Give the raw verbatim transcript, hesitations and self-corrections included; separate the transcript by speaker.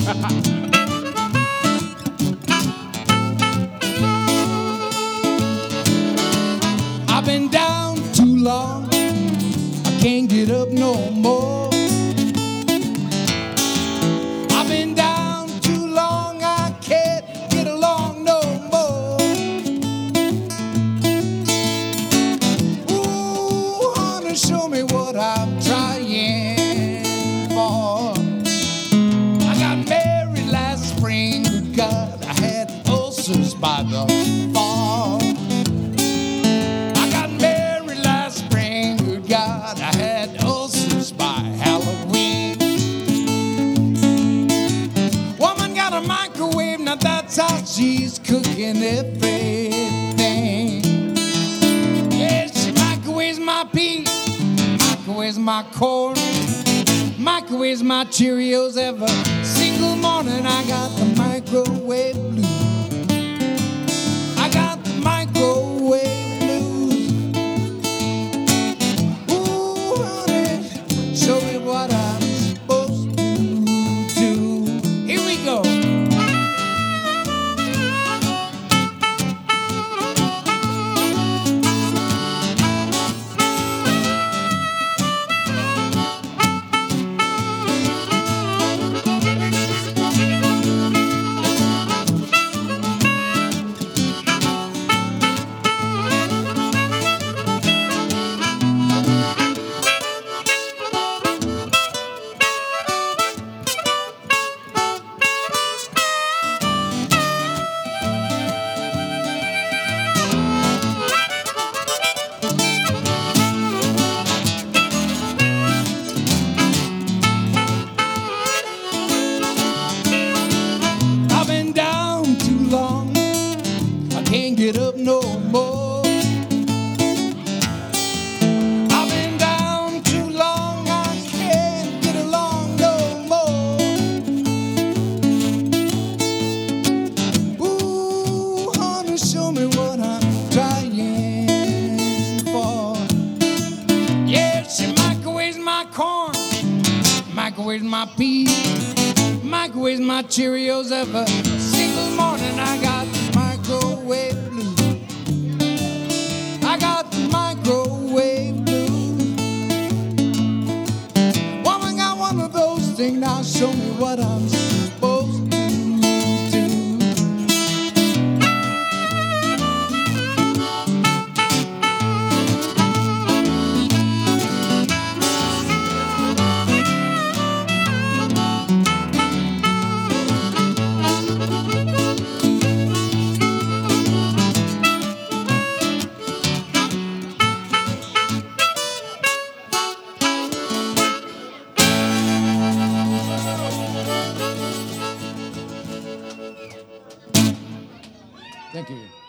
Speaker 1: I've been down too long, I can't get up no more. I've been down too long, I can't get along no more. Ooh, honey, show me what I'm trying for. I got married last spring, good God, I had ulcers by the fall. I got married last spring, good God, I had ulcers by Halloween. Woman got a microwave, now that's how she's cooking everything. Yeah, she microwaves my peas, microwaves my corn, microwaves my Cheerios every single morning. I got the microwave blues. I got the microwave blues. Ooh, honey, show me what I'm supposed to do. Here we go. I've been down too long, I can't get up no more. I've been down too long, I can't get along no more. Ooh, honey, show me what I'm trying for. Yeah, she microwaves my corn, microwaves my peas, microwaves my Cheerios every single morning. I got the microwave blues. I got the microwave blues. Woman got one of those things. Now show me what I'm supposed to do. Thank you.